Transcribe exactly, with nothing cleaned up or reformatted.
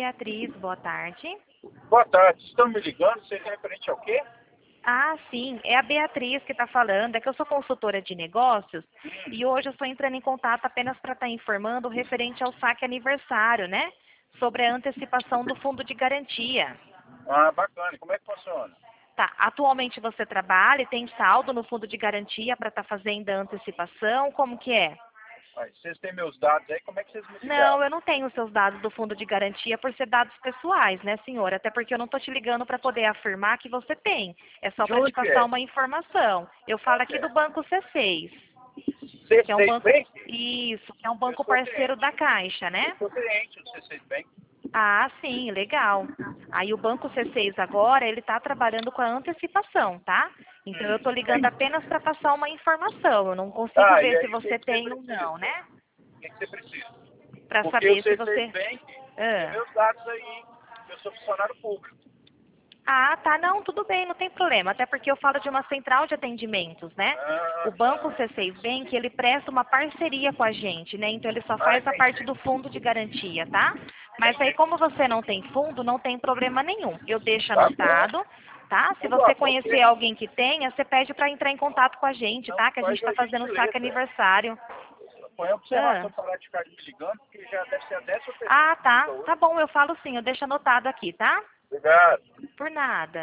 Beatriz, boa tarde. Boa tarde, estão me ligando? Você é referente ao quê? Ah, sim, é a Beatriz que está falando. É que eu sou consultora de negócios e hoje eu estou entrando em contato apenas para estar informando referente ao saque aniversário, né? Sobre a antecipação do fundo de garantia. Ah, bacana. Como é que funciona? Tá, atualmente você trabalha e tem saldo no fundo de garantia para estar fazendo a antecipação? Como que é? Aí, vocês têm meus dados aí, como é que vocês me Não, ligaram? eu não tenho os seus dados do fundo de garantia por ser dados pessoais, né, senhor? Até porque eu não estou te ligando para poder afirmar que você tem. É só De para te onde que passar é? uma informação. Eu falo Onde aqui é? do Banco C seis, C que é um seis banco... Bank? Isso, que é um Eu banco sou parceiro da cliente. Caixa, Eu né? sou cliente do C seis Bank. Ah, sim, legal. Aí o Banco C seis agora, ele está trabalhando com a antecipação, tá? Então eu estou ligando apenas para passar uma informação. Eu não consigo Ah, e ver se aí o que, você que você tem ou não, precisa? né? O que, que você precisa? Para Porque o saber se C seis você... Bank tem Ah. meus dados aí. Eu sou funcionário público. Ah, tá, não, tudo bem, não tem problema, até porque eu falo de uma central de atendimentos, né? O Ah, Banco tá. C seis Bank, ele presta uma parceria com a gente, né? Então ele só Ah, faz a parte entendi. do fundo de garantia, tá? Mas aí Entendi. como você não tem fundo, não tem problema nenhum. Eu deixo Tá bom. anotado, tá? Se Por você favor, conhecer alguém que tenha, você pede para entrar em contato com a gente, não tá? Que a gente faz está a fazendo o saque gentileza. aniversário. Põe a Ah, observação parar de ficar me ligando, porque já deve ser a décima pessoa ah, que me liga tá, hoje. tá bom, eu falo sim, eu deixo anotado aqui, tá? Obrigado. Por nada.